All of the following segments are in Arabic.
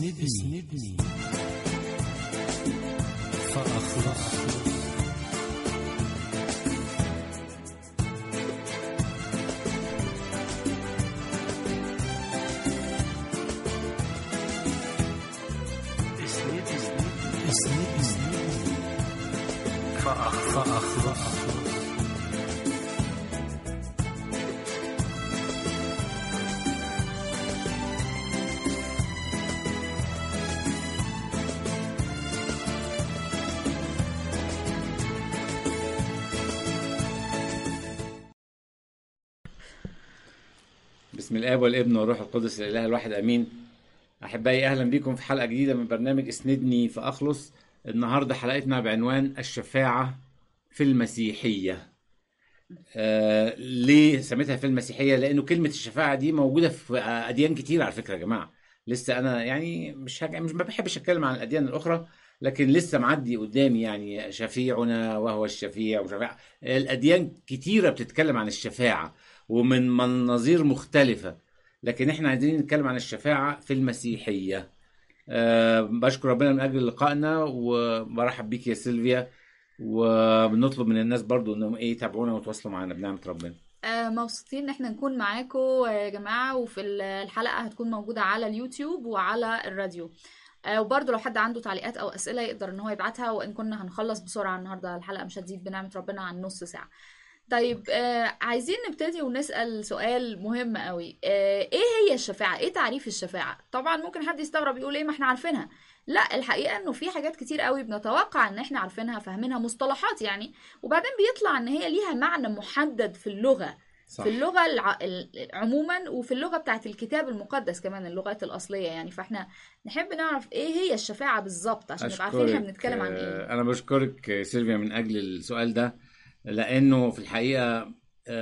اسندني فأخلص. فأخلص. بسم الآب والابن والروح القدس الإله الواحد أمين. أحبائي، أهلا بكم في حلقة جديدة من برنامج اسندني فأخلص. النهاردة حلقتنا بعنوان الشفاعة في المسيحية. ليه سميتها في المسيحية؟ لأنه كلمة الشفاعة دي موجودة في أديان كتير على فكرة يا جماعة. لسه أنا يعني مش ما بحبش أتكلم عن الأديان الأخرى، لكن لسه معدي قدامي يعني شفيعنا وهو الشفيع وشفاعة. الأديان كتيرة بتتكلم عن الشفاعة ومن مناظير مختلفة، لكن احنا عايزين نتكلم عن الشفاعة في المسيحية. بشكر ربنا من أجل لقائنا، وبرحب بيك يا سيلفيا، وبنطلب من الناس برضو انهم يتابعونا وتواصلوا معنا بنعمة ربنا. مبسوطين ان احنا نكون معاكم يا جماعة، وفي الحلقة هتكون موجودة على اليوتيوب وعلى الراديو. وبرضو لو حد عنده تعليقات او اسئلة يقدر ان هو يبعتها، وان كنا هنخلص بسرعة النهاردة. الحلقة مش هتزيد بنعمة ربنا عن نص ساعة. طيب، عايزين نبتدي ونسأل سؤال مهم قوي. ايه هي الشفاعة؟ ايه تعريف الشفاعة؟ طبعا ممكن حد يستغرب يقول ايه، ما احنا عارفينها. لا، الحقيقة انه في حاجات كتير قوي بنتوقع ان احنا عارفينها، فاهمينها، مصطلحات يعني، وبعدين بيطلع ان هي ليها معنى محدد في اللغة. صح. في اللغة عموما، وفي اللغة بتاعت الكتاب المقدس كمان، اللغات الأصلية يعني. فاحنا نحب نعرف ايه هي الشفاعة بالظبط عشان نبقى عارفين احنا بنتكلم عن ايه. انا بشكرك سيلفيا من اجل السؤال ده، لانه في الحقيقة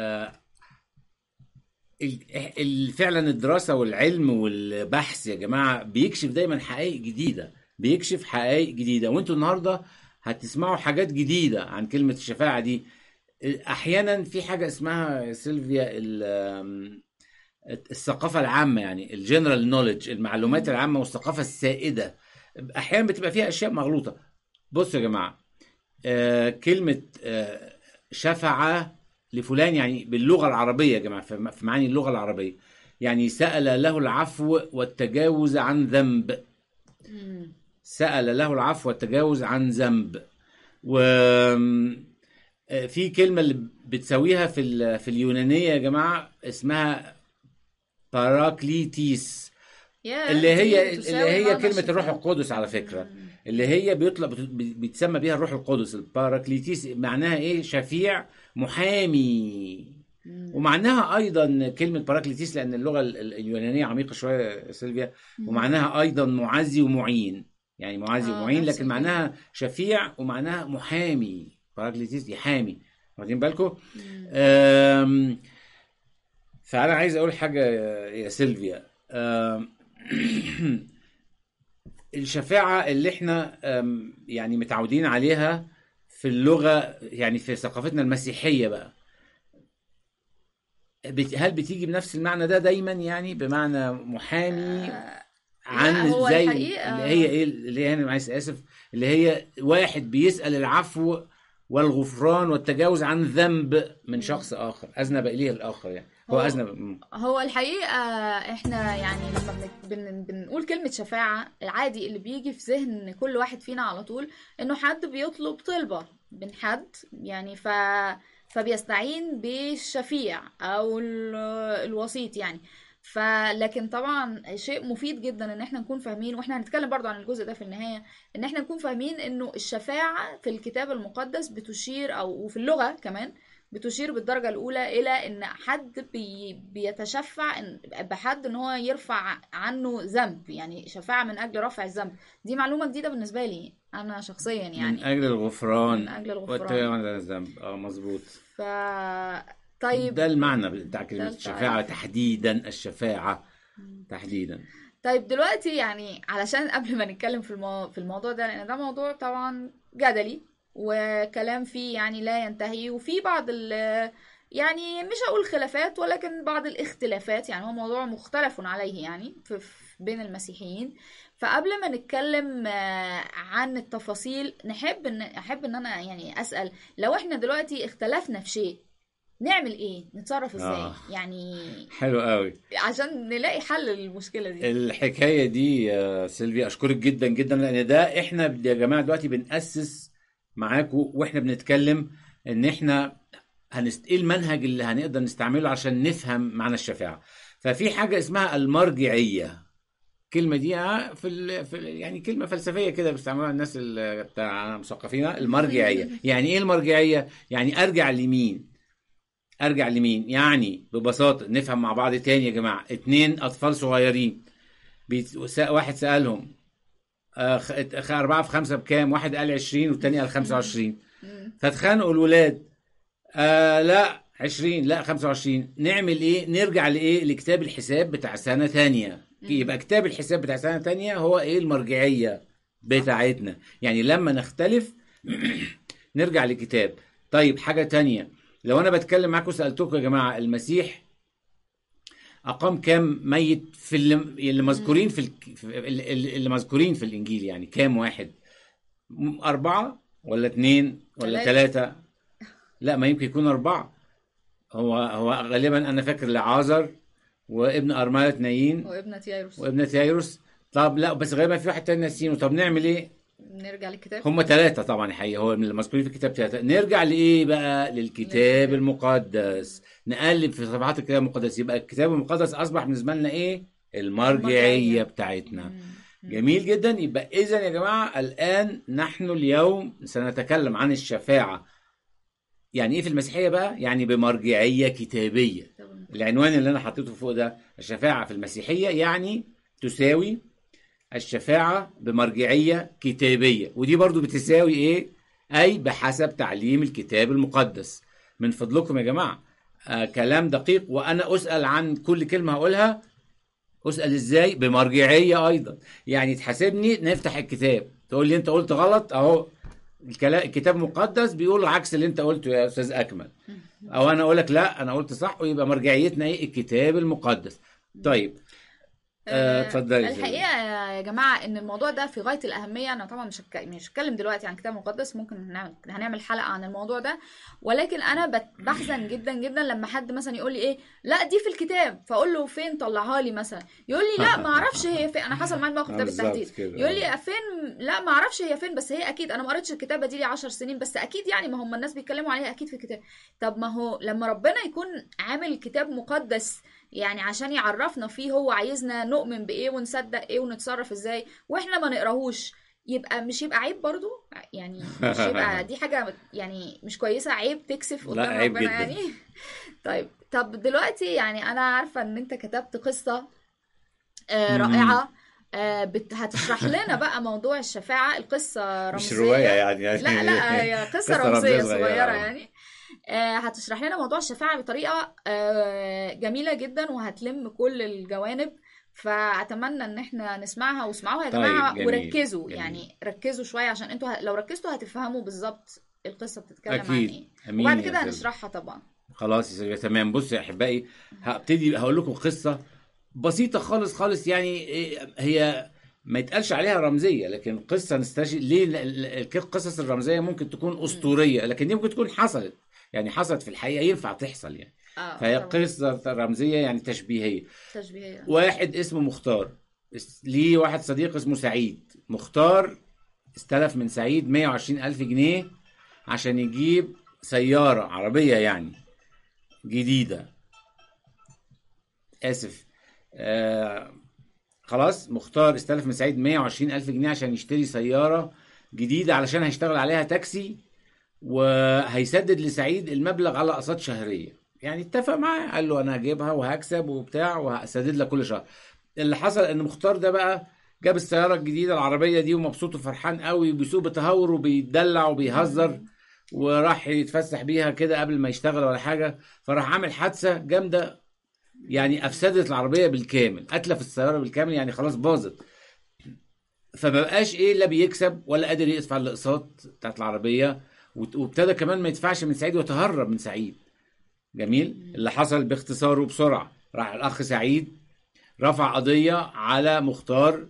فعلا الدراسة والعلم والبحث يا جماعة بيكشف دايما حقائق جديدة، بيكشف حقائق جديدة، وانتوا النهاردة هتسمعوا حاجات جديدة عن كلمة الشفاعة دي. احيانا في حاجة اسمها سيلفيا الثقافة العامة، يعني الجنرال نوليدج، المعلومات العامة والثقافة السائدة، احيانا بتبقى فيها اشياء مغلوطة. بصوا يا جماعة، كلمة شفع لفلان يعني باللغة العربية يا جماعة، في معاني اللغة العربية يعني سأل له العفو والتجاوز عن ذنب. سأل له العفو والتجاوز عن ذنب. و في كلمة اللي بتسويها في اليونانية يا جماعة اسمها باراكليتيس، اللي هي كلمة الروح القدس على فكرة، اللي هي بيتسمى بيها الروح القدس. الباراكليتيس معناها ايه؟ شفيع، محامي. ومعناها ايضا كلمة باراكليتيس، لان اللغة اليونانية عميقة شوية سيلفيا، ومعناها ايضا معزي ومعين، يعني معزي ومعين، لكن معناها شفيع ومعناها محامي. باراكليتيس يحامي، واخدين بالكم؟ فانا عايز اقول حاجة يا سيلفيا. الشفاعة اللي احنا يعني متعودين عليها في اللغة، يعني في ثقافتنا المسيحية بقى، هل بتيجي بنفس المعنى ده دايما؟ يعني بمعنى محامي عن زي اللي هي ايه، اللي هي انا عايز اسف، اللي هي واحد بيسأل العفو والغفران والتجاوز عن ذنب من شخص اخر اذنب اليه الاخر، يعني هو اذنب. هو الحقيقة احنا يعني لما بنقول كلمة شفاعة، العادي اللي بيجي في ذهن كل واحد فينا على طول انه حد بيطلب طلبة من حد يعني، فبيستعين بالشفيع او الوسيط يعني. لكن طبعا شيء مفيد جدا ان احنا نكون فاهمين، واحنا هنتكلم برضو عن الجزء ده في النهاية، ان احنا نكون فاهمين انه الشفاعة في الكتاب المقدس بتشير، وفي اللغة كمان بتشير بالدرجة الأولى إلى إن حد بيتشفع بحد إن هو يرفع عنه ذنب، يعني شفاعة من أجل رفع الذنب. دي معلومة جديدة بالنسبة لي أنا شخصيا يعني. من أجل الغفران، من أجل الغفران والتجاوز عن الذنب. مظبوط. طيب، ده المعنى بتاع كلمة الشفاعة تحديدا، الشفاعة تحديدا. طيب دلوقتي يعني علشان قبل ما نتكلم في الموضوع ده، لأن ده موضوع طبعا جدلي وكلام فيه يعني لا ينتهي، وفي بعض يعني مش هقول خلافات ولكن بعض الاختلافات، يعني هو موضوع مختلف عليه يعني بين المسيحيين. فقبل ما نتكلم عن التفاصيل احب ان انا يعني اسال، لو احنا دلوقتي اختلفنا في شيء نعمل ايه؟ نتصرف ازاي؟ يعني حلو قوي عشان نلاقي حل للمشكله دي. الحكايه دي يا سيلفي، اشكرك جدا جدا، لان ده احنا يا جماعه دلوقتي بنأسس معاكم واحنا بنتكلم ان احنا ايه المنهج اللي هنقدر نستعمله عشان نفهم معنى الشفاعه. ففي حاجه اسمها المرجعيه. الكلمه دي يعني كلمه فلسفيه كده بيستعملوها الناس بتاع مثقفين. المرجعيه يعني ايه؟ المرجعيه يعني ارجع لمين يعني ببساطه نفهم مع بعض تاني يا جماعه. 2 اطفال صغيرين واحد سالهم 4 في 5 بكام؟ واحد قال 20 والتاني قال 25. فاتخانقوا الولاد، لا 20 لا 25. نعمل ايه؟ نرجع لايه؟ لكتاب الحساب بتاع سنه تانية. يبقى كتاب الحساب بتاع سنه تانية هو ايه؟ المرجعيه بتاعتنا. يعني لما نختلف نرجع لكتاب. طيب حاجه تانية، لو انا بتكلم معاكم سالتكم يا جماعه المسيح اقام كام ميت في اللي مذكورين اللي مذكورين في الانجيل؟ يعني كام واحد؟ 4 ولا 2 ولا 3؟ لا ما يمكن يكون 4. هو غالبا انا فاكر لعازر وابن ارمله نايين وابنة يايروس. طب لا بس غالبا في واحد تاني ناسينه. طب نعمل ايه؟ نرجع للكتاب. هم 3 طبعا الحقيقه، هو اللي مذكورين في الكتاب 3. نرجع لايه بقى؟ للكتاب المقدس. نقلب في صفحات الكتاب المقدس. يبقى الكتاب المقدس اصبح بالنسبه لنا ايه؟ المرجعيه بتاعتنا. جميل جدا. يبقى اذا يا جماعه الان نحن اليوم سنتكلم عن الشفاعه. يعني ايه في المسيحيه بقى؟ يعني بمرجعيه كتابيه. العنوان اللي انا حطيته فوق ده، الشفاعه في المسيحيه يعني تساوي الشفاعه بمرجعيه كتابيه. ودي برضو بتساوي ايه؟ اي بحسب تعليم الكتاب المقدس. من فضلكم يا جماعه كلام دقيق، وانا اسال عن كل كلمه هقولها. اسال ازاي؟ بمرجعيه ايضا. يعني تحاسبني، نفتح الكتاب تقول لي انت قلت غلط، اهو الكتاب المقدس بيقول عكس اللي انت قلته يا استاذ اكمل، او انا اقول لك لا انا قلت صح، ويبقى مرجعيتنا ايه؟ الكتاب المقدس. طيب اتفضلي. الحقيقه يا جماعه ان الموضوع ده في غايه الاهميه. انا طبعا مش هتكلم دلوقتي عن الكتاب المقدس، ممكن هنعمل حلقه عن الموضوع ده. ولكن انا بحزن جدا جدا لما حد مثلا يقول لي ايه، لا دي في الكتاب، فاقول له فين؟ طلعها لي مثلا. يقول لي لا ما اعرفش هي فين. انا حصل معايا الموقف ده بالتحديد. يقول لي فين؟ لا ما اعرفش هي فين، بس هي اكيد انا ما قريتش الكتابه دي لي 10 سنين، بس اكيد يعني ما هم الناس بيتكلموا عليها اكيد في الكتاب. طب ما هو لما ربنا يكون عامل كتاب مقدس يعني عشان يعرفنا فيه هو عايزنا نؤمن بايه ونصدق ايه ونتصرف ازاي، واحنا ما نقراهوش، مش يبقى عيب برضو؟ يعني مش يبقى دي حاجة يعني مش كويسة؟ عيب تكسف قدام ربنا جداً. يعني. طب دلوقتي يعني انا عارفة ان انت كتبت قصة رائعة. هتشرح لنا بقى موضوع الشفاعة. القصة رمزية، مش رواية يعني لا هي قصة رمزية صغيرة يعني. هتشرح لنا موضوع الشفاعة بطريقة جميلة جدا وهتلم كل الجوانب. فأتمنى ان احنا نسمعها، واسمعوها يا جماعة. طيب وركزوا جميل. يعني ركزوا شوية عشان انتوا لو ركزتوا هتفهموا بالظبط القصة بتتكلم أكيد. عن ايه. أمين. وبعد كده هنشرحها طبعا. خلاص يا سيدي تمام. بصوا يا احبائي، هقول لكم قصة بسيطة خالص خالص. يعني هي ما يتقالش عليها رمزية، لكن قصة نستشهد ليه. القصص الرمزية ممكن تكون أسطورية، لكن دي ممكن تكون حصلت، يعني حصلت في الحقيقة، ينفع تحصل يعني. فهي قصة رمزية يعني تشبيهية. واحد اسمه مختار، ليه واحد صديق اسمه سعيد. مختار استلف من سعيد 120,000 جنيه عشان يجيب سيارة عربية يعني جديدة. آسف خلاص، مختار استلف من سعيد 120,000 جنيه عشان يشتري سيارة جديدة علشان هيشتغل عليها تاكسي، وهيسدد لسعيد المبلغ على أقساط شهرية. يعني اتفق معاه، قال له أنا هجيبها وهكسب وبتاع وهسدد لك كل شهر. اللي حصل إن مختار ده بقى جاب السيارة الجديدة العربية دي ومبسوط وفرحان قوي، وبيسوق بتهور وبيدلع وبيهزر، وراح يتفسح بيها كده قبل ما يشتغل ولا حاجة. فراح عامل حادثة جامدة، يعني أفسدت العربية بالكامل، أتلف السيارة بالكامل، يعني خلاص باظت. فما بقاش إيه، لا بيكسب ولا قادر يدفع الأقساط بتاعت العربية، وابتدى كمان ما يدفعش من سعيد وتهرب من سعيد. جميل. اللي حصل باختصار وبسرعة، راح الأخ سعيد رفع قضيه على مختار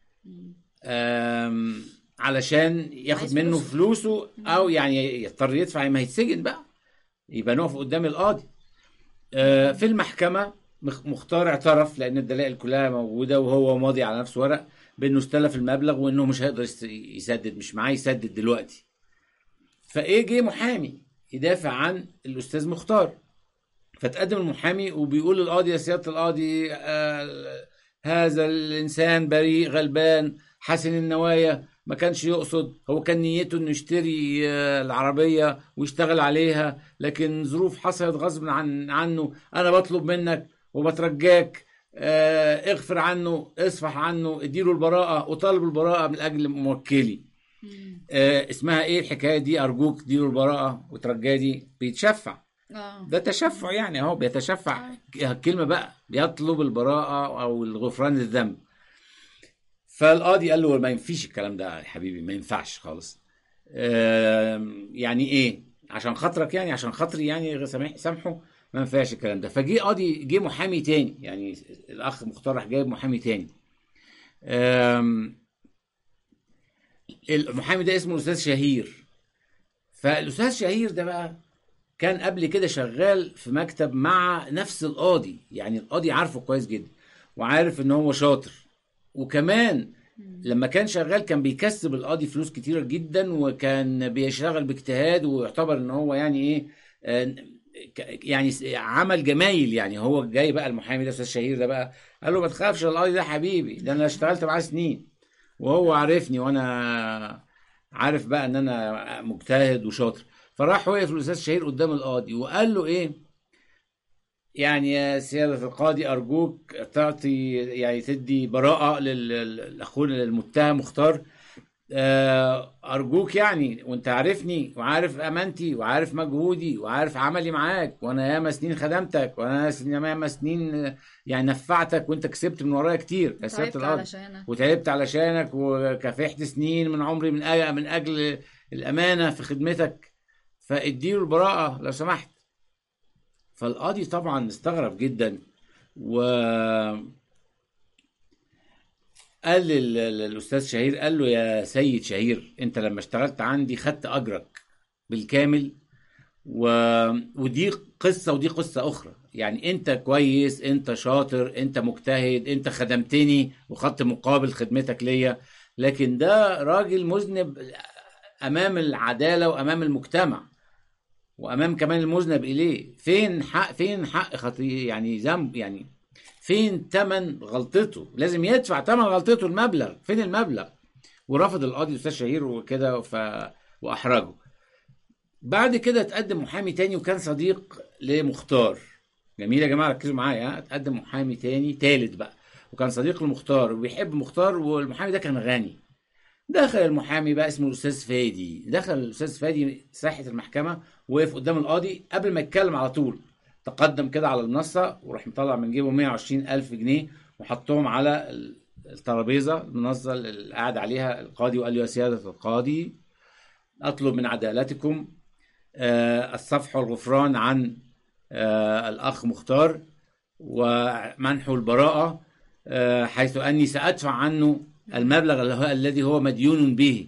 علشان ياخد عايز منه فلوسه. فلوسه، او يعني يضطر يدفع، ما هيتسجن بقى، يبقى نقف قدام القاضي. في المحكمة مختار اعترف، لأن الدلائل كلها موجودة، وهو ماضي على نفسه ورق بأنه استلف المبلغ وأنه مش هيقدر يسدد، مش معاه يسدد دلوقتي. فإيه، جه محامي يدافع عن الأستاذ مختار، فتقدم المحامي وبيقول للقاضي: يا سيادة القاضي، هذا الإنسان بريء غلبان حسن النوايا، ما كانش يقصد، هو كان نيته انه يشتري العربية ويشتغل عليها، لكن ظروف حصلت غصب عنه. انا بطلب منك وبترجاك، اغفر عنه، اصفح عنه، اديله البراءة، وطالب البراءة من اجل موكلي. اسمها ايه الحكاية دي؟ ارجوك اديله البراءة وترجاه، دي بيتشفع. ده تشفع يعني، اهو بيتشفع. الكلمة بقى بيطلب البراءة او الغفران الذنب. فالقاضي قال له: ما ينفيش الكلام ده يا حبيبي، ما ينفعش خالص. يعني ايه؟ عشان خاطرك يعني، عشان خاطري يعني، سامحه، ما ينفعش الكلام ده. فجي قاضي، جه محامي تاني، يعني الاخ مختار راح جايب محامي تاني. المحامي ده اسمه الاستاذ شهير. فالاستاذ شهير ده بقى كان قبل كده شغال في مكتب مع نفس القاضي، يعني القاضي عارفه كويس جدا وعارف ان هو شاطر، وكمان لما كان شغال كان بيكسب القاضي فلوس كتيرة جدا، وكان بيشتغل باجتهاد، ويعتبر ان هو يعني ايه، يعني عمل جمايل. يعني هو جاي بقى المحامي ده، استاذ شهير ده بقى، قال له: ما تخافش، القاضي ده حبيبي، ده انا اشتغلت معاه سنين وهو عارفني، وانا عارف بقى ان انا مجتهد وشاطر. فراح وقف الاستاذ شهير قدام القاضي وقال له: ايه يعني يا سيادة القاضي، أرجوك تعطي، يعني تدي براءة لأخونا المتهم مختار، أرجوك يعني، وأنت عارفني وعارف أمانتي وعارف مجهودي وعارف عملي معاك، وأنا ياما سنين خدمتك، وأنا ياما سنين يعني نفعتك، وأنت كسبت من ورايا كتير يا سيادة تعبت القاضي، علشانك. وتعبت علشانك، وكافحت سنين من عمري من أجل الأمانة في خدمتك، فاديله البراءة لو سمحت. فالقاضي طبعا استغرب جدا، وقال للأستاذ شهير، قال له: يا سيد شهير، انت لما اشتغلت عندي خدت أجرك بالكامل، ودي قصة ودي قصة أخرى. يعني انت كويس، انت شاطر، انت مجتهد، انت خدمتني وخدت مقابل خدمتك ليا، لكن ده راجل مذنب أمام العدالة وأمام المجتمع، وامام كمان المذنب اليه. فين حق خطيئة، يعني ذنب، يعني فين تمن غلطته؟ لازم يدفع تمن غلطته، المبلغ، فين المبلغ؟ ورفض القاضي الاستاذ شهير وكده، واحرجه. بعد كده تقدم محامي تاني، وكان صديق لمختار. جميل يا جماعه، ركزوا معايا. تقدم محامي تاني تالت بقى، وكان صديق لمختار وبيحب مختار، والمحامي ده كان غني. دخل المحامي بقى اسمه الاستاذ فادي، دخل الاستاذ فادي ساحه المحكمه، وقف قدام القاضي. قبل ما يتكلم على طول تقدم كده على المنصه، وراح مطلع من جيبه 120,000 جنيه وحطهم على الترابيزه، المنصه اللي قاعد عليها القاضي، وقال له: يا سياده القاضي، اطلب من عدالتكم الصفح والغفران عن الاخ مختار، ومنحه البراءه، حيث اني سادفع عنه المبلغ الذي هو مديون به.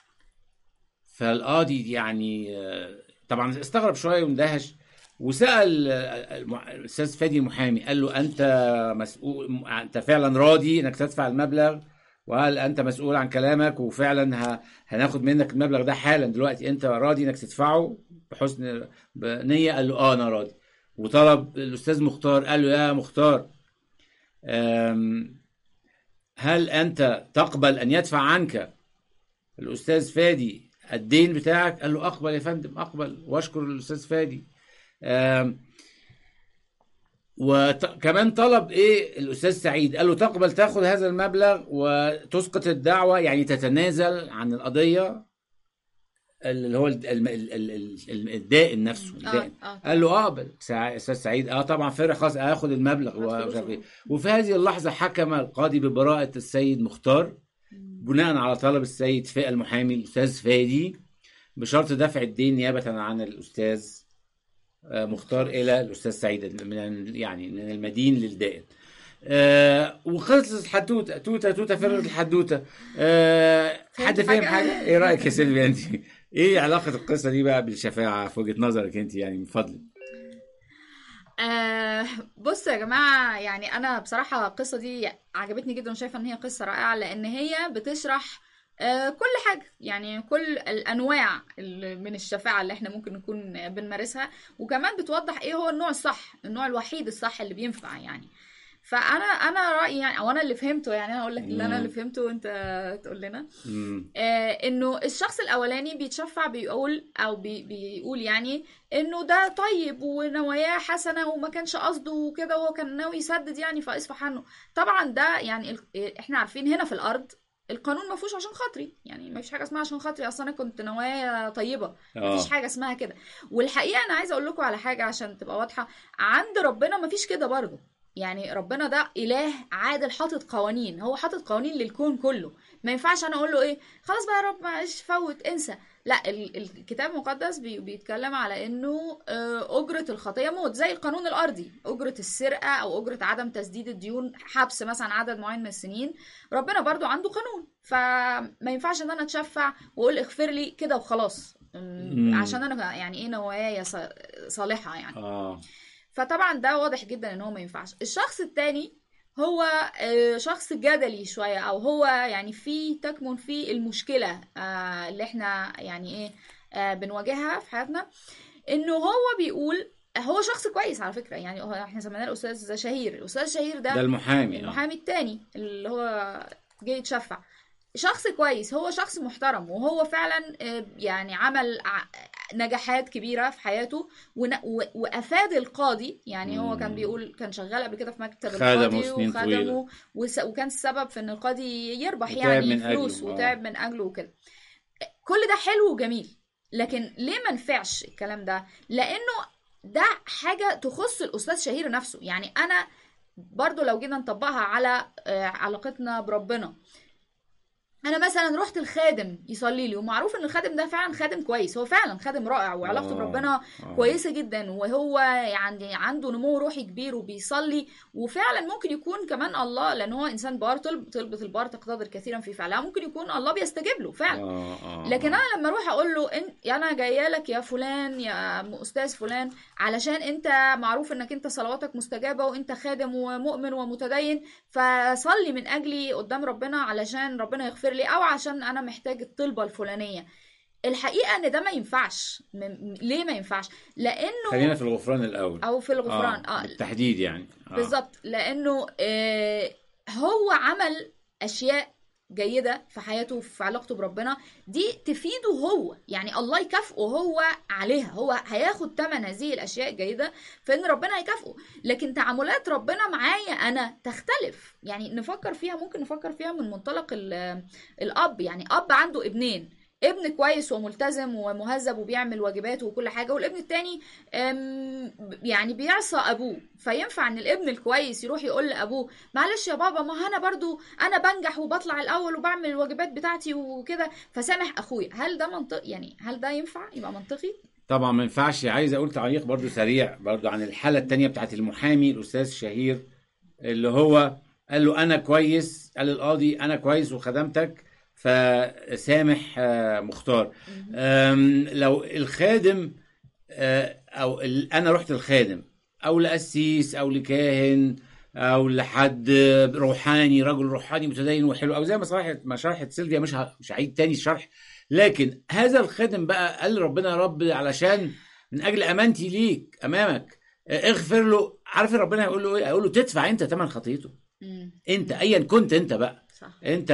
فالقاضي يعني طبعا استغرب شويه ومندهش، وسال الاستاذ فادي المحامي، قال له: انت مسؤول، انت فعلا راضي انك تدفع المبلغ؟ وهل انت مسؤول عن كلامك؟ وفعلا هناخد منك المبلغ ده حالا دلوقتي، انت راضي انك تدفعه بحسن نيه؟ قال له: انا راضي. وطلب الاستاذ مختار، قال له: يا مختار، هل أنت تقبل أن يدفع عنك الأستاذ فادي الدين بتاعك؟ قال له: أقبل يا فندم، أقبل، وأشكر الأستاذ فادي. وكمان طلب إيه الأستاذ سعيد، قال له: تقبل تأخذ هذا المبلغ وتسقط الدعوة، يعني تتنازل عن القضية، اللي هو الدائن نفسه، الدائن. قال له: اقبل استاذ سعيد، طبعا فرح، خلاص هاخد المبلغ وفي هذه اللحظه حكم القاضي ببراءه السيد مختار، بناء على طلب السيد المحامي الاستاذ فادي، بشرط دفع الدين نيابه عن الاستاذ مختار الى الاستاذ سعيد، يعني من المدين للدائن. وخلصت الحدوته، توته فرغت الحدوته. حد فهمت فاهم حاجة؟ حاجه؟ ايه رايك يا سيلفيا انت؟ ايه علاقه القصه دي بقى بالشفاعه في وجهه نظرك انت يعني، من فضلك؟ آه بصوا يا جماعة، يعني أنا بصراحة القصة دي عجبتني جدا وشايفة إن هي قصة رائعة، لأن هي بتشرح كل حاجة، يعني كل الأنواع من الشفاعة اللي احنا ممكن نكون بنمارسها، وكمان بتوضح ايه هو النوع الصح، النوع الوحيد الصح اللي بينفع يعني. فأنا رأيي يعني، أو أنا اللي فهمته، يعني أنا أقول لك اللي أنا اللي امم. فهمته وأنت تقول لنا. امم. انه الشخص الاولاني بيتشفع، بيقول او بيقول يعني انه ده طيب ونواياه حسنه وما كانش قصده وكده، وهو كان ناوي يسدد يعني فاصفح عنه. طبعا ده يعني احنا عارفين هنا في الارض القانون ما فيهوش عشان خاطري، يعني ما فيش حاجه اسمها عشان خاطري، اصلا انا كنت نوايا طيبه، ما فيش اه. حاجه اسمها كده. والحقيقه انا عايزه اقول لكم على حاجه عشان تبقى واضحه، عند ربنا ما فيش كده برضه. يعني ربنا ده اله عادل، حاطط قوانين، هو حاطط قوانين للكون كله. ما ينفعش انا اقول له ايه خلاص بقى يا رب معلش فوت انسى. لا، الكتاب المقدس بيتكلم على انه اجرة الخطية موت، زي القانون الارضي، اجرة السرقة او اجرة عدم تسديد الديون حبس مثلا عدد معين من السنين. ربنا برضو عنده قانون، فما ينفعش ان انا اتشفع واقول اغفر لي كده وخلاص، عشان امم. انا يعني ايه نوايا صالحة يعني. اه. فطبعا ده واضح جدا ان هو ما ينفعش. الشخص التاني هو شخص جدلي شوية، او هو يعني تكمن في المشكلة اللي احنا يعني ايه بنواجهها في حياتنا. انه هو بيقول هو شخص كويس على فكرة، يعني احنا سميناه الاستاذ شهير. الاستاذ شهير ده ده المحامي. اه. المحامي التاني اللي هو جاي يتشفع، شخص كويس، هو شخص محترم، وهو فعلا يعني عمل نجاحات كبيرة في حياته، وأفاد القاضي. يعني هو كان امم. بيقول كان شغال قبل كده في مكتب خدمه القاضي سنين طويله. وخدمه، وكان السبب في ان القاضي يربح وتعب يعني من فلوس، اجله. اه. وتعب من أجله وكده. كل ده حلو وجميل، لكن ليه ما نفعش الكلام ده؟ لأنه ده حاجة تخص الأستاذ شهير نفسه. يعني أنا برضو لو جينا نطبقها على علاقتنا بربنا، انا مثلا رحت الخادم يصلي لي، ومعروف ان الخادم ده فعلا خادم كويس، هو فعلا خادم رائع وعلاقته اه. بربنا اه. كويسه جدا، وهو يعني عنده نمو روحي كبير وبيصلي، وفعلا ممكن يكون كمان الله، لان هو انسان بار، طلبة البار تقتدر كثيرا في فعلها، ممكن يكون الله بيستجيب له فعلا. اه. اه. لكن اه. انا لما اروح اقول له انا جايه لك يا فلان يا استاذ فلان، علشان انت معروف انك انت صلواتك مستجابه، وانت خادم ومؤمن ومتدين، فصلي من اجلي قدام ربنا علشان ربنا يغفر لي، او عشان انا محتاج الطلبه الفلانيه. الحقيقه ان ده ما ينفعش. ليه ما ينفعش؟ خلينا لانه في الغفران الاول. او في الغفران اه، بالتحديد يعني. اه. بالظبط، لانه هو عمل اشياء جيدة في حياته، في علاقته بربنا، دي تفيده هو، يعني الله يكافئه هو عليها، هو هياخد تمن هذه الأشياء الجيدة، فإن ربنا هيكافئه. لكن تعاملات ربنا معايا أنا تختلف. يعني ممكن نفكر فيها من منطلق الأب. يعني أب عنده ابنين، ابن كويس وملتزم ومهذب وبيعمل واجباته وكل حاجة، والابن التاني يعني بيعصى أبوه. فينفع إن الابن الكويس يروح يقول لأبوه معلش يا بابا، ما أنا برضو أنا بنجح وبطلع الأول وبعمل الواجبات بتاعتي وكده، فسامح أخويا؟ هل ده منطق؟ يعني هل ده ينفع يبقى منطقي؟ طبعا ما ينفعش. عايز اقول تعليق برضو سريع برضو عن الحالة التانية بتاعت المحامي الأستاذ شهير، اللي هو قال له أنا كويس، قال القاضي أنا كويس وخدمتك فسامح مختار. مهم. لو الخادم او انا رحت الخادم او لقسيس او لكاهن او لحد روحاني، رجل روحاني متدين وحلو، او زي ما شرحت سيلفيا، مش هعيد تاني الشرح. لكن هذا الخادم بقى قال ربنا يا رب علشان من اجل امانتي ليك امامك اغفر له. عارف ربنا هيقول له ايه؟ هيقول له تدفع انت ثمن خطيته. انت ايا كنت انت بقى، صح. انت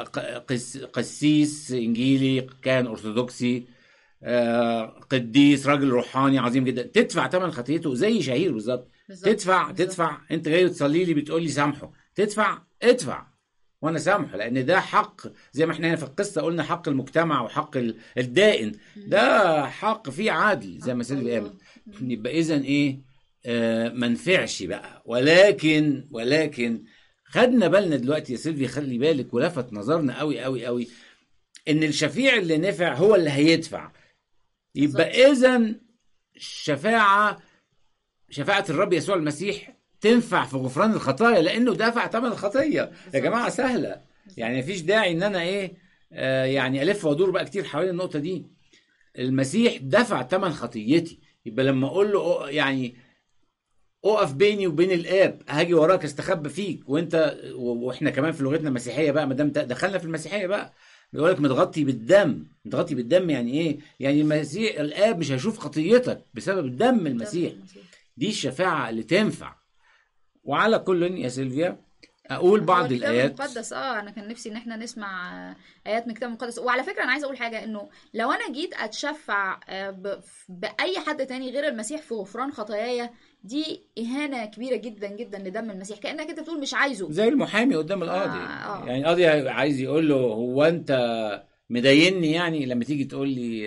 قسيس انجيلي، كان ارثوذكسي، قديس، راجل روحاني عظيم جدا، تدفع ثمن خطيته زي شهير بالظبط. بالظبط تدفع بالظبط. تدفع. انت جاي تصلي لي بتقول لي سامحه، ادفع وانا سامحه، لان ده حق. زي ما احنا هنا في القصه قلنا حق المجتمع وحق الدائن، ده حق فيه عدل زي ما حق سيلفي الله. قالت. يبقى اذا ايه؟ ما نفعش بقى. ولكن خدنا بالنا دلوقتي يا سيلفي، خلي بالك، ولفت نظرنا قوي قوي قوي ان الشفيع اللي نفع هو اللي هيدفع. يبقى بالظبط. اذا شفاعة الرب يسوع المسيح تنفع في غفران الخطايا لانه دفع ثمن الخطيه. يا جماعه سهله، يعني مفيش داعي ان انا ايه يعني الف وادور بقى كتير حوالين النقطه دي. المسيح دفع ثمن خطيتي، يبقى لما اقول له يعني اقف بيني وبين الاب، هاجي وراك استخبى فيك، وانت واحنا كمان في لغتنا المسيحيه بقى، ما دام دخلنا في المسيحيه بقى بيقول لك متغطي بالدم. متغطي بالدم يعني ايه؟ يعني المسيح الاب مش هيشوف خطيتك بسبب دم المسيح. دي الشفاعه اللي تنفع. وعلى كل يا سيلفيا اقول بعض الايات المقدس. انا كان نفسي ان احنا نسمع ايات من الكتاب المقدس. وعلى فكره انا عايزه اقول حاجه، انه لو انا جيت اتشفع باي حد تاني غير المسيح في غفران خطاياي، دي اهانه كبيره جدا جدا لدم المسيح، كانك انت بتقول مش عايزه. زي المحامي قدام القاضي. يعني القاضي عايز يقول له هو انت مضايقني، يعني لما تيجي تقول لي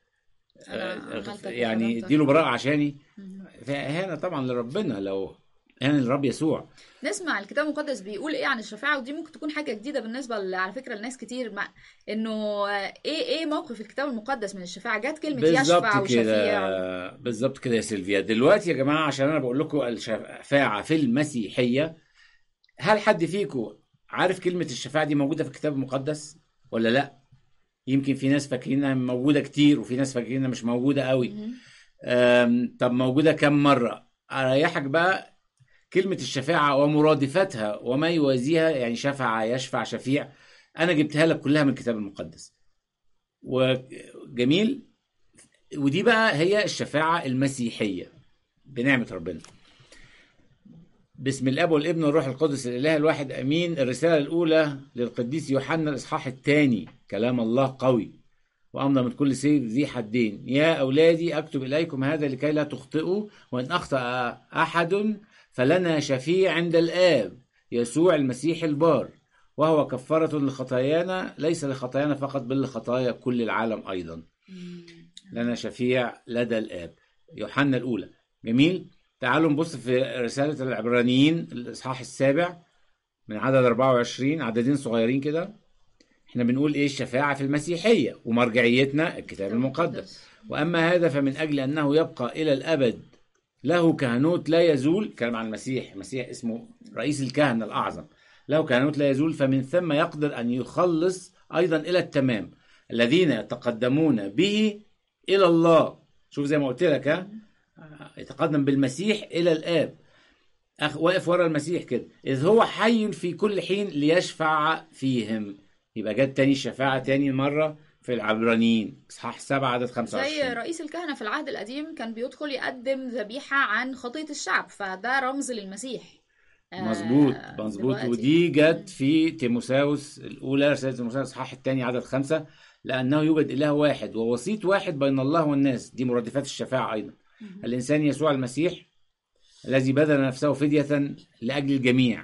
يعني اديله براءه عشاني، فاهانه طبعا لربنا، لو اهانه للرب يسوع. نسمع الكتاب المقدس بيقول ايه عن الشفاعه. ودي ممكن تكون حاجه جديده بالنسبه على فكره لناس كتير، انه ايه موقف الكتاب المقدس من الشفاعه. جت كلمه يشفع وشفيع. بالظبط كده يا سيلفيا. دلوقتي يا جماعه عشان انا بقول لكم الشفاعه في المسيحيه، هل حد فيكم عارف كلمه الشفاعه دي موجوده في الكتاب المقدس ولا لا؟ يمكن في ناس فاكرينها موجوده كتير، وفي ناس فاكرينها مش موجوده قوي. طب موجوده كم مره؟ اريحك بقى كلمة الشفاعة ومرادفتها وما يوازيها، يعني شفع، يشفع، شفيع، أنا جبتها لك كلها من الكتاب المقدس. وجميل. ودي بقى هي الشفاعة المسيحية بنعمة ربنا. بسم الأب والابن والروح القدس الإله الواحد أمين. الرسالة الأولى للقديس يوحنا الإصحاح الثاني. كلام الله قوي وأمضى من كل سيف ذي حدين. يا أولادي أكتب إليكم هذا لكي لا تخطئوا، وإن أخطأ أحد فلنا شفيع عند الآب، يسوع المسيح البار، وهو كفارة لخطايانا، ليس لخطايانا فقط بل لخطايا كل العالم أيضا. لنا شفيع لدى الآب. يوحنا الأولى. جميل. تعالوا نبص في رسالة العبرانيين الإصحاح السابع من عدد 24، عددين صغيرين كده. احنا بنقول ايه؟ الشفاعة في المسيحية، ومرجعيتنا الكتاب المقدس. وأما هذا فمن أجل أنه يبقى إلى الأبد له كهنوت لا يزول. كلام عن المسيح. المسيح اسمه رئيس الكهنة الأعظم. له كهنوت لا يزول، فمن ثم يقدر أن يخلص أيضا إلى التمام الذين يتقدمون به إلى الله. شوف زي ما قلت لك، يتقدم بالمسيح إلى الآب. واقف ورا المسيح كده، إذ هو حي في كل حين ليشفع فيهم. يبقى جت تاني الشفاعة تاني مرة في العبرانيين اصحاح 7 عدد 25. زي رئيس الكهنة في العهد القديم كان بيدخل يقدم ذبيحة عن خطية الشعب، فده رمز للمسيح. مظبوط. ودي جت في تيموثاوس الأولى، رسالة تيموثاوس اصحاح الثاني عدد 5. لأنه يوجد إله واحد ووسيط واحد بين الله والناس. دي مرادفات الشفاعة أيضا. الإنسان يسوع المسيح الذي بذل نفسه فدية لأجل الجميع.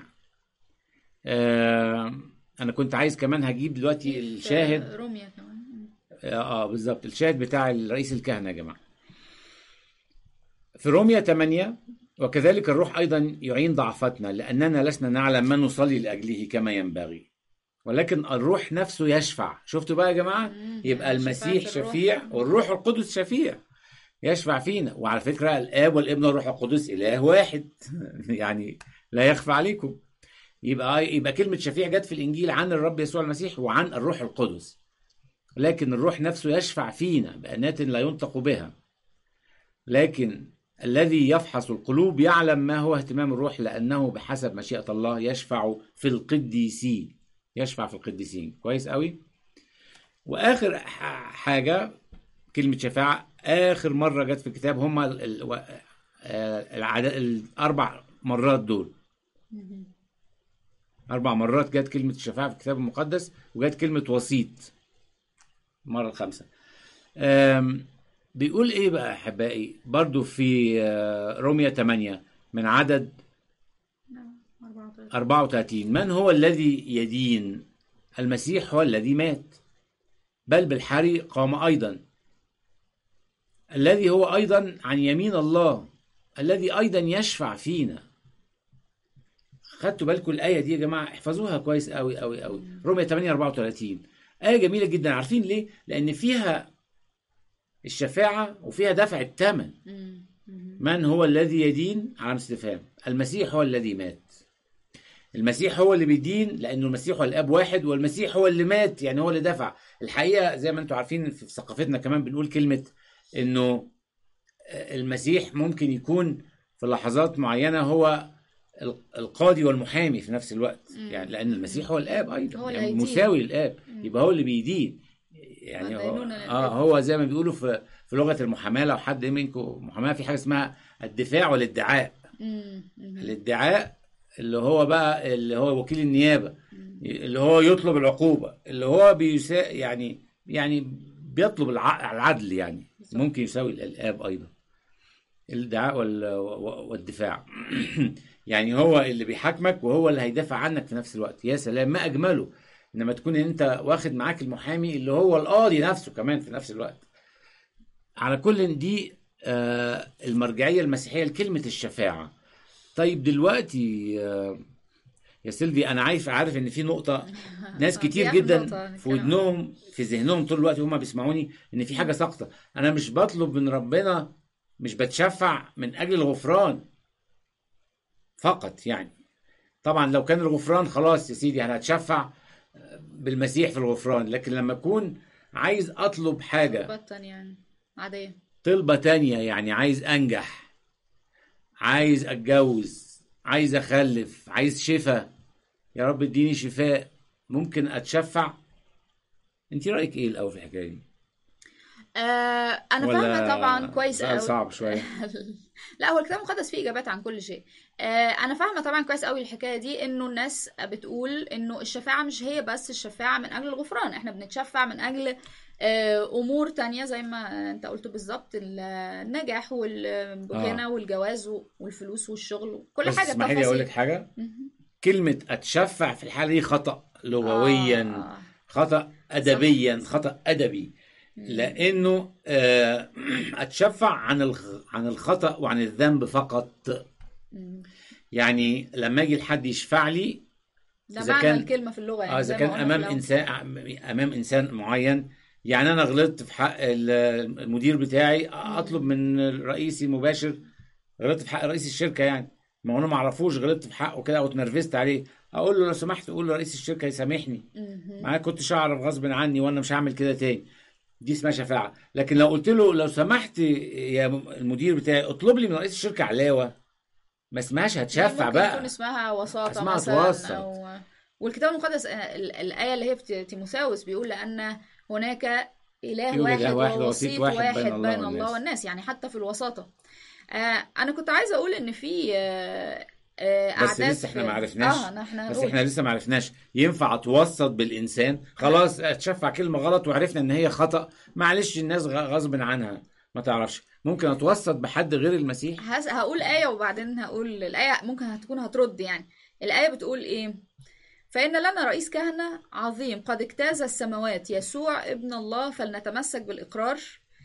أنا كنت عايز كمان هجيب دلوقتي الشاهد. روميا كمان. بالظبط، الشاهد بتاع رئيس الكهنة يا جماعة في روميا 8. وكذلك الروح أيضا يعين ضعفتنا، لأننا لسنا نعلم ما نصلي لأجله كما ينبغي، ولكن الروح نفسه يشفع. شفتوا بقى يا جماعة؟ يبقى المسيح شفيع والروح القدس شفيع يشفع فينا. وعلى فكرة الآب والابن والروح القدس إله واحد يعني لا يخفى عليكم. يبقى كلمة شفيع جت في الإنجيل عن الرب يسوع المسيح وعن الروح القدس، لكن الروح نفسه يشفع فينا بأنات لا ينطق بها. لكن الذي يفحص القلوب يعلم ما هو اهتمام الروح، لأنه بحسب مشيئة الله يشفع في القديسين. يشفع في القديسين. كويس قوي. وآخر حاجة كلمة شفاعة آخر مرة جت في الكتاب هما الأربع مرات دول. 4 مرات جت كلمة الشفاعة في الكتاب المقدس، وجت كلمة وسيط مرة 5. بيقول ايه بقى احبائي برضو في روميا 8 من عدد 34. من هو الذي يدين؟ المسيح هو الذي مات، بل بالحري قام ايضا، الذي هو ايضا عن يمين الله، الذي ايضا يشفع فينا. خدتوا بالكم الآية دي يا جماعة؟ احفظوها كويس قوي قوي قوي. روميا 8 34 آية جميلة جدا. عارفين ليه؟ لأن فيها الشفاعة وفيها دفع الثمن. من هو الذي يدين؟ علامة استفهام. المسيح هو الذي مات. المسيح هو اللي بيدين، لأنه المسيح والآب واحد، والمسيح هو اللي مات، يعني هو اللي دفع. الحقيقة زي ما انتم عارفين في ثقافتنا كمان بنقول كلمة إنه المسيح ممكن يكون في لحظات معينة هو القاضي والمحامي في نفس الوقت، يعني لأن المسيح هو الآب أيضا، هو يعني اللي مساوي للآب، يبقى هو اللي بيدين. يعني هو زي ما بيقولوا في لغة المحاماة، لو حد منكم محاماة، في حاجة اسمها الدفاع والادعاء. الادعاء اللي هو بقى اللي هو وكيل النيابة، اللي هو يطلب العقوبة، اللي هو يعني بيطلب العدل، يعني ممكن يساوي الآب أيضا. الادعاء والدفاع يعني هو اللي بيحاكمك وهو اللي هيدافع عنك في نفس الوقت. يا سلام، ما أجمله إنما تكون أنت واخد معاك المحامي اللي هو القاضي نفسه كمان في نفس الوقت. على كل دي المرجعية المسيحية لكلمة الشفاعة. طيب دلوقتي يا سيلفي، أنا عارف إن في نقطة ناس كتير جدا في ودنهم في ذهنهم طول الوقت وهم بيسمعوني، إن في حاجة ساقطة. أنا مش بطلب من ربنا، مش بتشفع من أجل الغفران فقط. يعني طبعا لو كان الغفران خلاص يا سيدي أنا هتشفع بالمسيح في الغفران، لكن لما أكون عايز أطلب حاجة يعني عادية، طلبة تانية، يعني عايز أنجح، عايز أتجوز، عايز أخلف، عايز شفاء، يا رب اديني شفاء، ممكن أتشفع؟ أنت رأيك إيه الأول في الحكاية دي؟ انا فاهمه طبعا كويس قوي. صعب شويه. لا، هو الكتاب المقدس فيه اجابات عن كل شيء. انا فاهمه طبعا كويس قوي الحكايه دي، انه الناس بتقول انه الشفاعه مش هي بس الشفاعه من اجل الغفران، احنا بنتشفع من اجل امور تانية زي ما انت قلت بالظبط، النجاح والغنى والجواز والفلوس والشغل وكل حاجه. اسمحي لي اقول لك حاجه. كلمه اتشفع في الحاله دي خطا لغويا، خطا ادبيا، خطا ادبي. لانه اتشفع عن الخطا وعن الذنب فقط. يعني لما اجي لحد يشفع لي، ده معنى الكلمه في اللغه، يعني اذا كان امام انسان معين، يعني انا غلطت في حق المدير بتاعي، اطلب من رئيسي المباشر، غلطت في حق رئيس الشركه، يعني ما انا ما اعرفوش، غلطت في حقه كده او اتنرفزت عليه، اقول له لو سمحت قول لرئيس الشركه يسامحني، ما كنتش اعرف غصب عني وانا مش هعمل كده تاني. دي اسمها شفاعه. لكن لو قلت له لو سمحت يا المدير بتاعي اطلب لي من رئيس الشركه علاوه، ما اسمهاش هتشفع بقى، ممكن اسمها وساطه، اسمها مثلا توسط. والكتاب المقدس الآية اللي هي في تيموثاوس بيقول لأن هناك إله واحد ووسيط واحد بين الله والناس، يعني حتى في الوساطة. أنا كنت عايزة أقول إن في بس لسه احنا ما عرفناش. احنا لسه ما عرفناش ينفع اتوسط بالإنسان. خلاص اتشفع كلمة غلط وعرفنا إن هي خطأ، معلش الناس غصب عنها ما تعرفش. ممكن اتوسط بحد غير المسيح؟ هقول آية وبعدين هقول الآية ممكن هترد. يعني الآية بتقول إيه؟ فإن لنا رئيس كهنة عظيم قد اجتاز السماوات، يسوع ابن الله، فلنتمسك بالإقرار،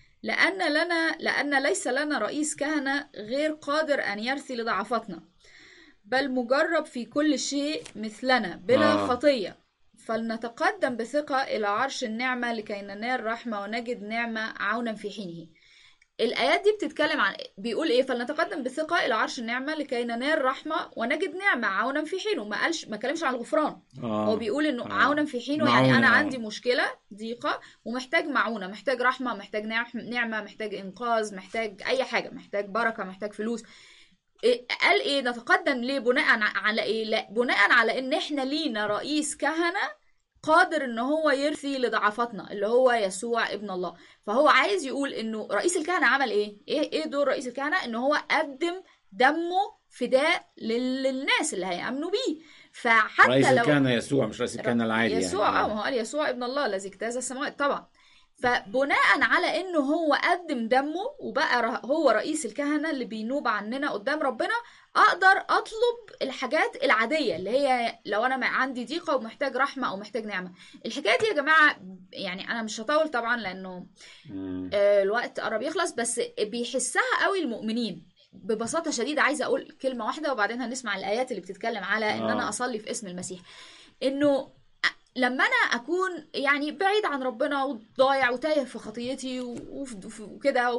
لأن ليس لنا رئيس كهنة غير قادر أن يرثي لضعفاتنا، بل مجرب في كل شيء مثلنا بلا خطية، فلنتقدم بثقة إلى عرش النعمة لكي ننال رحمة ونجد نعمة عونا في حينه. الآيات دي بتتكلم عن بيقول إيه؟ فلنتقدم بثقة إلى عرش النعمة لكي ننال رحمة ونجد نعمة عونا في حينه. ما كلمش عن الغفران. هو بيقول إنه عونا في حينه، يعني أنا عندي مشكلة ضيقة ومحتاج معونة، محتاج رحمة، محتاج نعمة، محتاج إنقاذ، محتاج أي حاجة، محتاج بركة، محتاج فلوس. قال إيه؟ نتقدم ليه؟ بناء على إيه؟ لا، بناء على إن إحنا لينا رئيس كهنة قادر ان هو يرثي لضعفاتنا، اللي هو يسوع ابن الله. فهو عايز يقول انه رئيس الكهنة عمل ايه دور رئيس الكهنة؟ انه هو قدم دمه فداء للناس اللي هيأمنوا بيه. فحتى رئيس الكهنة يسوع، مش رئيس الكهنة العادي، يسوع يعني. ما هو قال يسوع ابن الله الذي اجتاز السماوات طبعا. فبناء على انه هو قدم دمه وبقى هو رئيس الكهنة اللي بينوب عننا قدام ربنا، اقدر اطلب الحاجات العادية اللي هي لو انا عندي ضيقة ومحتاج رحمة او محتاج نعمة. الحكاية دي يا جماعة، يعني انا مش هطول طبعا لانه الوقت قرب يخلص، بس بيحسها قوي المؤمنين ببساطة شديدة. عايزة اقول كلمة واحدة وبعدين هنسمع الايات اللي بتتكلم على ان انا اصلي في اسم المسيح. انه لما انا اكون يعني بعيد عن ربنا وضايع وتايه في خطيتي وكده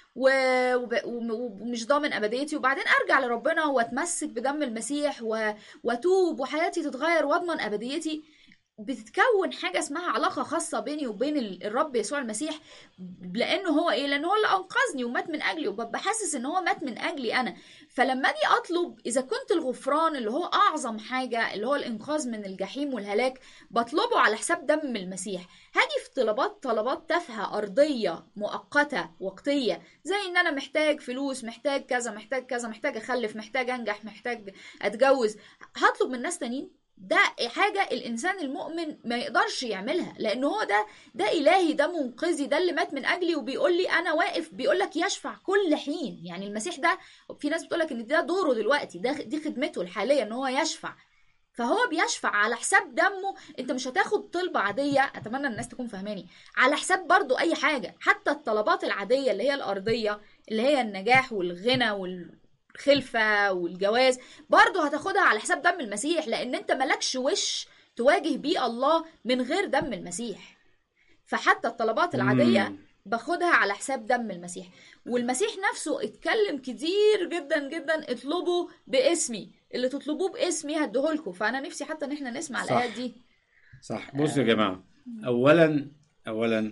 ومش ضامن ابديتي، وبعدين ارجع لربنا واتمسك بدم المسيح واتوب وحياتي تتغير واضمن ابديتي، بتتكون حاجه اسمها علاقه خاصه بيني وبين الرب يسوع المسيح، لانه هو ايه، لانه هو اللي انقذني ومات من اجلي، وببقى حاسس ان هو مات من اجلي انا. فلما اجي اطلب، اذا كنت الغفران اللي هو اعظم حاجه، اللي هو الانقاذ من الجحيم والهلاك، بطلبه على حساب دم المسيح، هاجي في طلبات تافهه ارضيه مؤقته وقتيه، زي ان انا محتاج فلوس، محتاج كذا، محتاج كذا، محتاج اخلف، محتاج انجح، محتاج اتجوز، هطلب من ناس تانيين. ده حاجة الإنسان المؤمن ما يقدرش يعملها، لأن هو ده إلهي، ده منقذي، ده اللي مات من أجلي وبيقول لي أنا واقف، بيقول لك يشفع كل حين. يعني المسيح ده، في ناس بتقول لك إن ده دوره دلوقتي، دي خدمته الحالية إن هو يشفع، فهو بيشفع على حساب دمه. انت مش هتاخد طلبة عادية، اتمنى الناس تكون فاهماني، على حساب برضو اي حاجة، حتى الطلبات العادية اللي هي الارضية، اللي هي النجاح والغنى والخلفة والجواز، برضو هتاخدها على حساب دم المسيح، لان انت ملكش وش تواجه بيه الله من غير دم المسيح. فحتى الطلبات العادية باخدها على حساب دم المسيح. والمسيح نفسه اتكلم كتير جدا جدا، اطلبوا باسمي، اللي تطلبوه باسمي هديهولكم. فانا نفسي حتى ان احنا نسمع الايات دي. صح. بصوا يا جماعه، اولا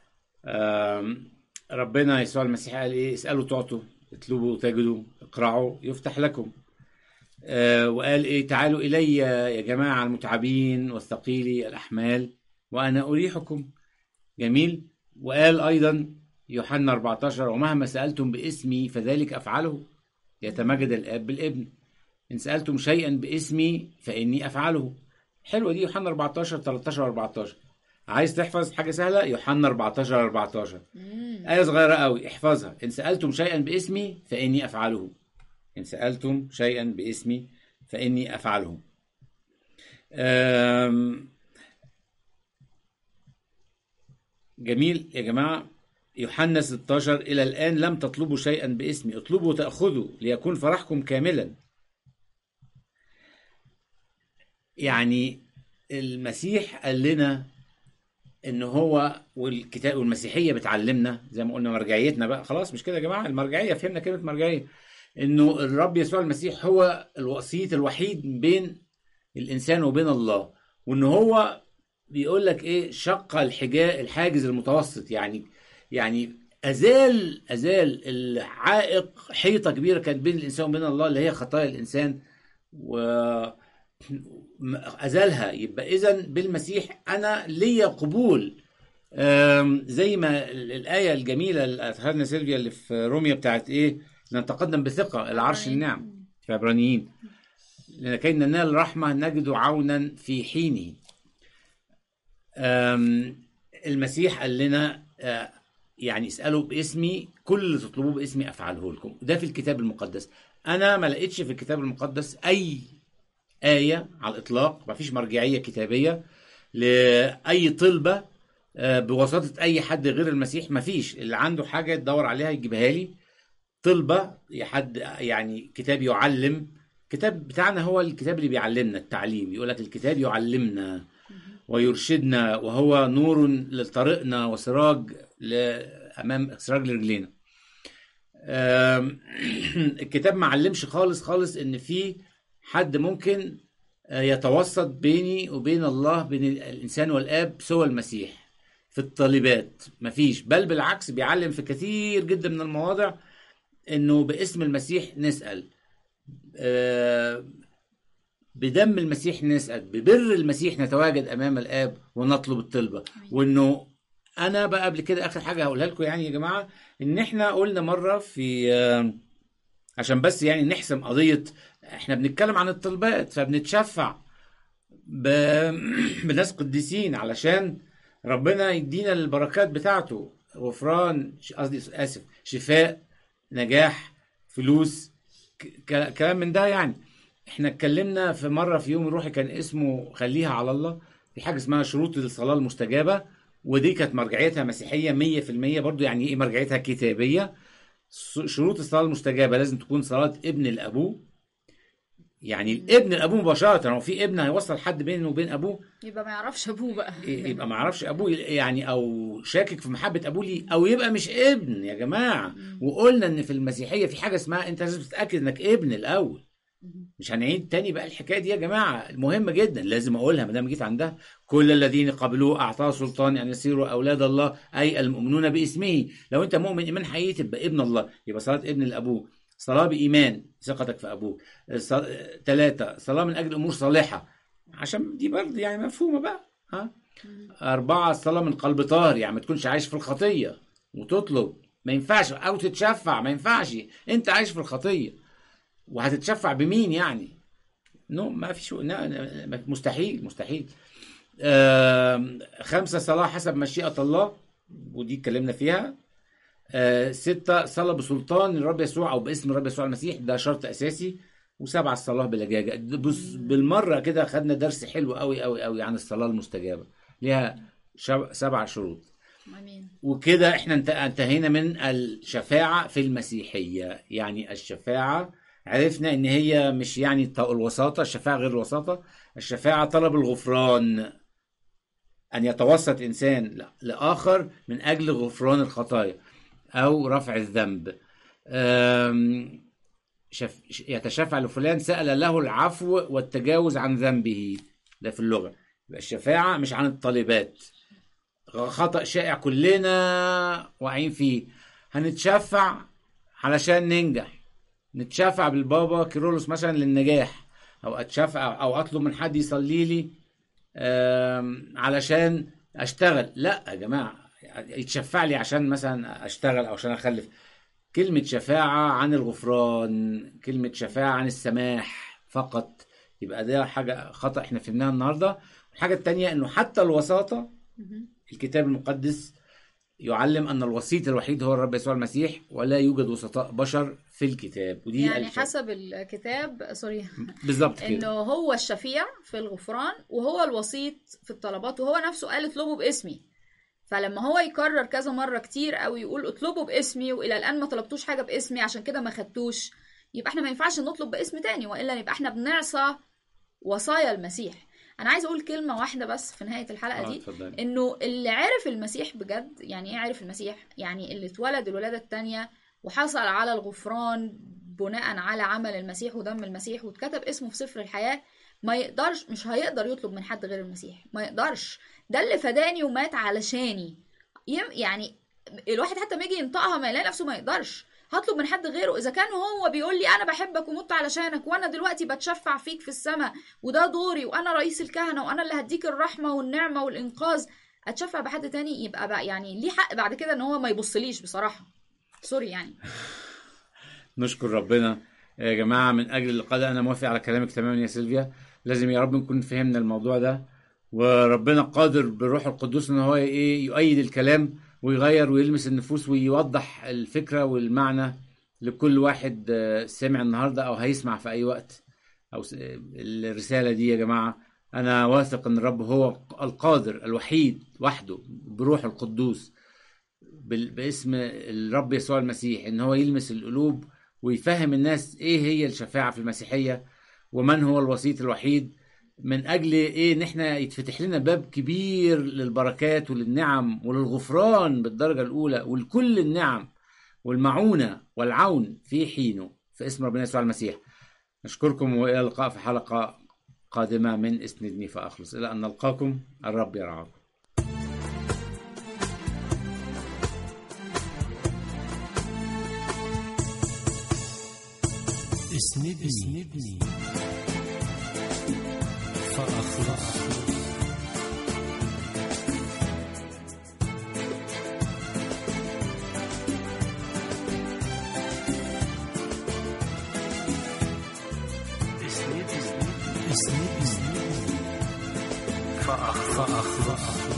ربنا يسوع المسيح قال ايه؟ اسالوا تعطوا، اطلبوا تجدوا، اقرعوا يفتح لكم. وقال ايه؟ تعالوا الي يا جماعه المتعبين والثقيلي الاحمال وانا اريحكم. جميل. وقال ايضا يوحنا 14: ومهما سالتم باسمي فذلك افعله يتمجد الاب بالابن، ان سالتم شيئا باسمي فاني افعله. حلوه دي، يوحنا 14 13 14. عايز تحفظ حاجه سهله؟ يوحنا 14 14 ايه صغيره قوي، احفظها. ان سالتم شيئا باسمي فاني افعله، ان سالتم شيئا باسمي فاني افعله. جميل يا جماعه. يوحنا 16: الى الان لم تطلبوا شيئا باسمي، اطلبوا تاخذوا ليكون فرحكم كاملا. يعني المسيح قال لنا ان هو، والكتاب والمسيحيه بتعلمنا زي ما قلنا، مرجعيتنا بقى خلاص، مش كده يا جماعه؟ المرجعيه، فهمنا كلمه مرجعيه، انه الرب يسوع المسيح هو الوسيط الوحيد بين الانسان وبين الله، وان هو بيقول لك ايه؟ شق الحاجز المتوسط، يعني ازال العائق، حيطه كبيره كانت بين الانسان وبين الله اللي هي خطايا الانسان، أزالها. يبقى إذن بالمسيح أنا ليا قبول، زي ما الآية الجميلة اللي أخذنا سيلفيا اللي في روميا بتاعت إيه؟ نتقدم بثقة إلى عرش النعم في عبرانيين، لكي ننال رحمة نجد عونا في حينه. المسيح قال لنا يعني اسألوا باسمي، كل اللي تطلبوه باسمي أفعله لكم. ده في الكتاب المقدس. أنا ما لقيتش في الكتاب المقدس أي آية على الإطلاق، ما فيش مرجعية كتابية لأي طلبة بواسطة أي حد غير المسيح. ما فيش. اللي عنده حاجة يدور عليها يجيبها لي. طلبة حد يعني كتاب يعلم، الكتاب بتاعنا هو الكتاب اللي بيعلمنا التعليم. يقول لك الكتاب يعلمنا ويرشدنا وهو نور لطريقنا وسراج سراج لرجلينا. الكتاب ما علمش خالص ان في حد ممكن يتوسط بيني وبين الله، بين الإنسان والآب، سوى المسيح. في الطالبات مفيش، بل بالعكس بيعلم في كثير جدا من المواضع انه باسم المسيح نسأل، بدم المسيح نسأل، ببر المسيح نتواجد امام الآب ونطلب الطلبة. وانه انا بقى قبل كده اخر حاجة هقولها لكم يعني يا جماعة، ان احنا قلنا مرة في عشان بس يعني نحسم قضية، احنا بنتكلم عن الطلبات فبنتشفع بناس قديسين علشان ربنا يدينا البركات بتاعته، غفران، قصدي اسف، شفاء، نجاح، فلوس، كلام من ده. يعني احنا اتكلمنا في مرة في يوم روحي كان اسمه خليها على الله، في حاجة اسمها شروط الصلاة المستجابة، ودي كانت مرجعيتها مسيحية 100% برضو. يعني ايه مرجعيتها؟ كتابية. شروط الصلاة المستجابة لازم تكون صلاة ابن لأبوه، يعني الابن لابوه مباشره، لو في ابن هيوصل حد بينه وبين ابوه يبقى ما يعرفش ابوه بقى. يبقى ما يعرفش ابوه يعني، او شاكك في محبه ابوه ليه، او يبقى مش ابن يا جماعه. وقلنا ان في المسيحيه في حاجه اسمها انت لازم تتاكد انك ابن الاول. مش هنعيد تاني بقى الحكايه دي يا جماعه، مهمه جدا لازم اقولها ما دام جيت عندها. كل الذين قبلوه اعطاه سلطان ان يصيروا اولاد الله، اي المؤمنون باسمه. لو انت مؤمن ايمان حقيقي تبقى ابن الله. يبقى صلاه ابن لابوه، صلاه بايمان ثقتك في ابوك. 3 صلاه من اجل امور صالحه، عشان دي برضه يعني مفهومه بقى. 4 الصلاه من قلب طاهر، يعني ما تكونش عايش في الخطيه وتطلب، ما ينفعش، او تتشفع، ما ينفعش انت عايش في الخطيه وهتتشفع بمين يعني؟ ما فيش، مستحيل مستحيل. 5 صلاة حسب مشيئة الله، ودي اتكلمنا فيها. 6 صلاة بسلطان الرب يسوع او باسم الرب يسوع المسيح، ده شرط اساسي. و7 الصلاة بلجاجة. بالمرة كده خدنا درس حلو قوي قوي قوي عن الصلاة المستجابة، ليها 7 شروط. وكده احنا انتهينا من الشفاعة في المسيحية. يعني الشفاعة عرفنا ان هي مش يعني الوساطة، الشفاعة غير الوساطة. الشفاعة طلب الغفران، ان يتوسط انسان لاخر من اجل غفران الخطايا او رفع الذنب. يتشفع لفلان سأل له العفو والتجاوز عن ذنبه، ده في اللغة. يبقى الشفاعة مش عن الطالبات، خطأ شائع كلنا واقعين فيه. هنتشفع علشان ننجح، نتشفع بالبابا كيرلس مثلا للنجاح، او اتشفع او اطلب من حد يصلي لي علشان اشتغل. لا يا جماعه، يتشفع لي عشان مثلا اشتغل او عشان اخلف. كلمه شفاعه عن الغفران، كلمه شفاعه عن السماح فقط. يبقى ده حاجه خطأ احنا فهمناها النهارده. الحاجه الثانيه انه حتى الوساطه، الكتاب المقدس يعلم أن الوسيط الوحيد هو الرب يسوع المسيح، ولا يوجد وسطاء بشر في الكتاب. ودي يعني حسب الكتاب بالظبط كده، إنه هو الشفيع في الغفران وهو الوسيط في الطلبات، وهو نفسه قال اطلبوا باسمي. فلما هو يكرر كذا مرة كتير أو يقول اطلبوا باسمي وإلى الآن ما طلبتوش حاجة باسمي عشان كده ما خدتوش، يبقى احنا ما ينفعش نطلب باسم تاني، وإلا يبقى احنا بنعصى وصايا المسيح. انا عايز اقول كلمه واحده بس في نهايه الحلقه دي، انه اللي عرف المسيح بجد، يعني ايه عرف المسيح؟ يعني اللي اتولد الولاده الثانيه وحصل على الغفران بناء على عمل المسيح ودم المسيح واتكتب اسمه في سفر الحياه، ما يقدرش، مش هيقدر يطلب من حد غير المسيح، ما يقدرش. ده اللي فداني ومات علشاني. يعني الواحد حتى ما يجي ينطقها ما يلاقي نفسه ما يقدرش. هطلب من حد غيره اذا كان هو بيقول لي انا بحبك ومت علشانك وانا دلوقتي بتشفع فيك في السماء وده دوري وانا رئيس الكهنه وانا اللي هديك الرحمه والنعمه والانقاذ، اتشفع بحد تاني يبقى بقى يعني ليه حق بعد كده ان هو ما يبصليش بصراحه. سوري يعني. نشكر ربنا يا جماعه من اجل اللقاء ده. انا موافق على كلامك تماما يا سيلفيا، لازم يا رب نكون فهمنا الموضوع ده، وربنا قادر بالروح القدس ان هو يؤيد الكلام ويغير ويلمس النفوس ويوضح الفكرة والمعنى لكل واحد سمع النهاردة أو هيسمع في أي وقت أو الرسالة دي. يا جماعة أنا واثق أن الرب هو القادر الوحيد وحده بروح القدوس باسم الرب يسوع المسيح أن هو يلمس القلوب ويفهم الناس إيه هي الشفاعة في المسيحية ومن هو الوسيط الوحيد، من أجل إيه نحن يتفتح لنا باب كبير للبركات وللنعم وللغفران بالدرجة الأولى ولكل النعم والمعونة والعون في حينه، في اسم ربنا يسوع المسيح. نشكركم وإلى اللقاء في حلقة قادمة من اسندني فأخلص. إلى أن نلقاكم، الرب يرعاكم. اسندني فأخلص. اسندني فأخلص.